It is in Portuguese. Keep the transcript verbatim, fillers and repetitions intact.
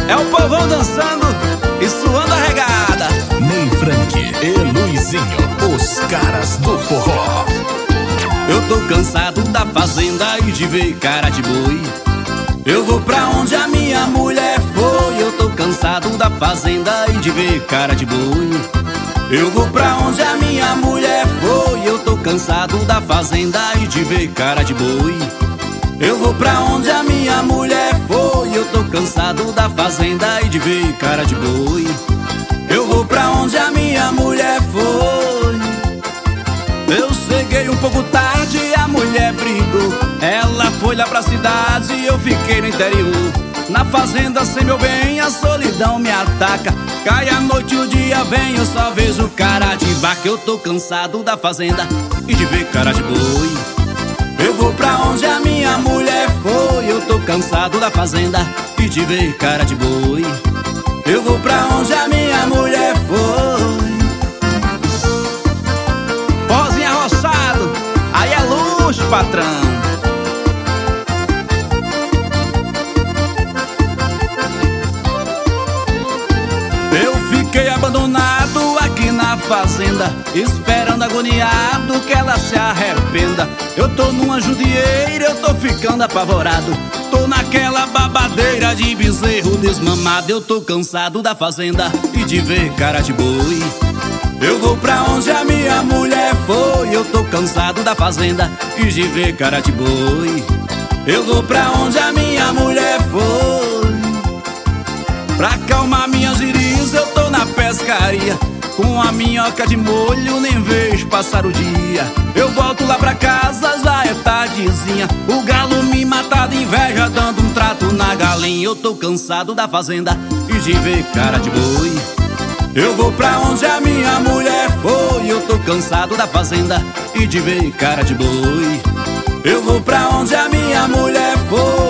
É o povão dançando e suando a regada. Ney Frank e Luizinho, os caras do forró. Eu tô cansado da fazenda e de ver cara de boi. Eu vou pra onde a minha mulher foi. Eu tô cansado da fazenda e de ver cara de boi. Eu vou pra onde a minha mulher foi. Eu tô cansado da fazenda e de ver cara de boi. Eu vou pra onde a minha mulher foi. Eu tô cansado da fazenda e de ver cara de boi. Eu vou pra onde a minha mulher foi. Eu cheguei um pouco tarde e a mulher brigou. Ela foi lá pra cidade e eu fiquei no interior. Na fazenda sem meu bem a solidão me ataca. Cai a noite e o dia vem, eu só vejo cara de vaca. Eu tô cansado da fazenda e de ver cara de boi. Eu vou pra onde a minha mulher foi. Eu tô cansado da fazenda e de ver cara de boi. Eu vou pra onde a minha mulher foi. Vozinho arrochado, aí é luxo, patrão. Eu fiquei abandonado aqui na fazenda, esperando agoniado que ela se arrependa. Eu tô numa judieira, eu tô ficando apavorado. Tô naquela babadeira de bezerro desmamado. Eu tô cansado da fazenda e de ver cara de boi. Eu vou pra onde a minha mulher foi. Eu tô cansado da fazenda e de ver cara de boi. Eu vou pra onde a minha mulher foi. Pra acalmar minhas giris eu tô na pescaria, com a minhoca de molho nem vejo passar o dia. Eu volto lá pra casa, já é tardezinha. O galo me mata de inveja dando um trato na galinha. Eu tô cansado da fazenda e de ver cara de boi. Eu vou pra onde a minha mulher foi. Eu tô cansado da fazenda e de ver cara de boi. Eu vou pra onde a minha mulher foi.